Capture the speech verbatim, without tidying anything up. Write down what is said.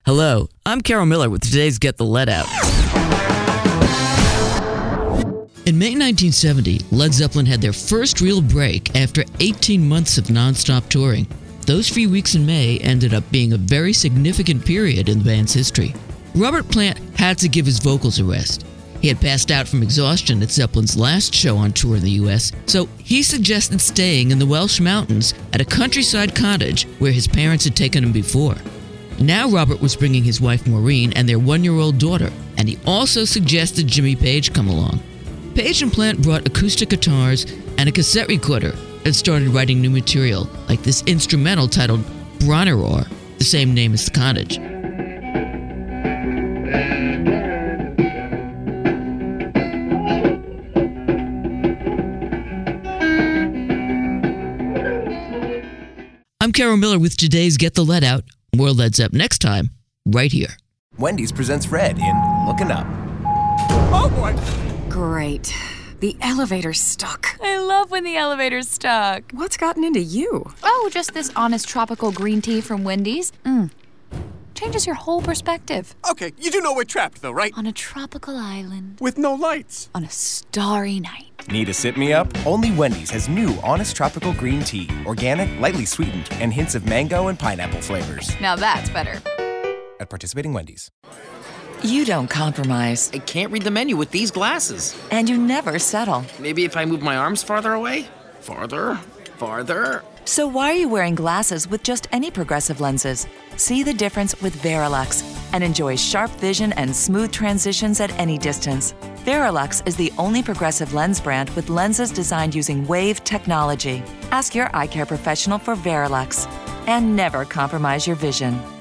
Hello, I'm Carol Miller with today's Get the Lead Out. In May nineteen seventy, Led Zeppelin had their first real break after eighteen months of non-stop touring. Those few weeks in May ended up being a very significant period in the band's history. Robert Plant had to give his vocals a rest. He had passed out from exhaustion at Zeppelin's last show on tour in the U S, so he suggested staying in the Welsh mountains at a countryside cottage where his parents had taken him before. Now Robert was bringing his wife Maureen and their one-year-old daughter, and he also suggested Jimmy Page come along. Page and Plant brought acoustic guitars and a cassette recorder and started writing new material, like this instrumental titled Bronneror, the same name as the cottage. I'm Carol Miller with today's Get the Lead Out. More Led Zeppelin next time, right here. Wendy's presents Fred in Looking Up. Oh boy! Great. The elevator's stuck. I love when the elevator's stuck. What's gotten into you? Oh, just this Honest Tropical Green Tea from Wendy's. Mmm. Changes your whole perspective. Okay, you do know we're trapped though, right? On a tropical island. With no lights. On a starry night. Need a sit-me-up? Only Wendy's has new Honest Tropical Green Tea. Organic, lightly sweetened, and hints of mango and pineapple flavors. Now that's better. At participating Wendy's. You don't compromise. I can't read the menu with these glasses. And you never settle. Maybe if I move my arms farther away? Farther? Farther? So why are you wearing glasses with just any progressive lenses? See the difference with Verilux and enjoy sharp vision and smooth transitions at any distance. Verilux is the only progressive lens brand with lenses designed using wave technology. Ask your eye care professional for Verilux. And never compromise your vision.